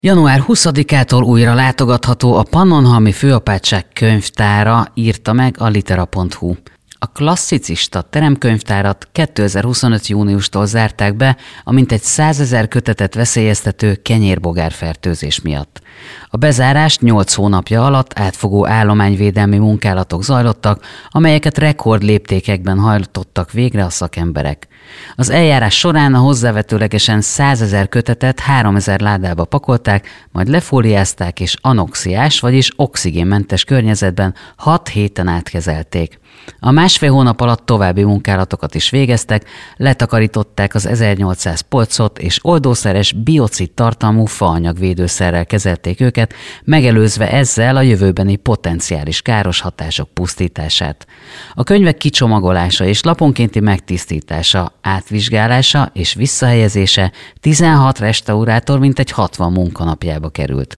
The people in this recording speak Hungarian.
Január 20-ától újra látogatható a Pannonhalmi Főapátság könyvtára, írta meg a litera.hu. A klasszicista teremkönyvtárat 2025. júniustól zárták be a mintegy 100 000 kötetet veszélyeztető kenyérbogárfertőzés miatt. A bezárás 8 hónapja alatt átfogó állományvédelmi munkálatok zajlottak, amelyeket rekordléptékekben hajtottak végre a szakemberek. Az eljárás során a hozzávetőlegesen 100 000 kötetet 3000 ládába pakolták, majd lefóliázták és anoxiás, vagyis oxigénmentes környezetben 6 héten át kezelték. A másfél hónap alatt további munkálatokat is végeztek, letakarították az 1800 polcot, és oldószeres biocid tartalmú faanyagvédőszerrel kezelték őket, megelőzve ezzel a jövőbeni potenciális káros hatások pusztítását. A könyvek kicsomagolása és laponkénti megtisztítása, átvizsgálása és visszahelyezése 16 restaurátor mintegy 60 munkanapjába került.